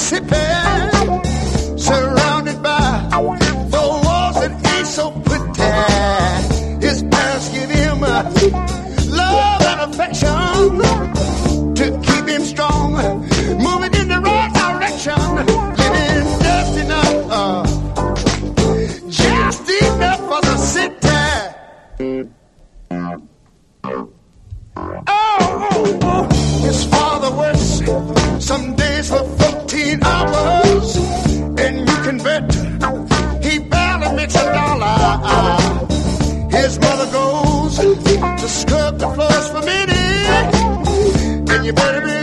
Mississippi, surrounded by four walls that ain't so pretty. His parents give him love and affection to keep him strong, moving in the right direction, living just enough for the city. His father works some days for 14 hours, and you can bet he barely makes $1. His mother goes to scrub the floors for Minnie, and you better be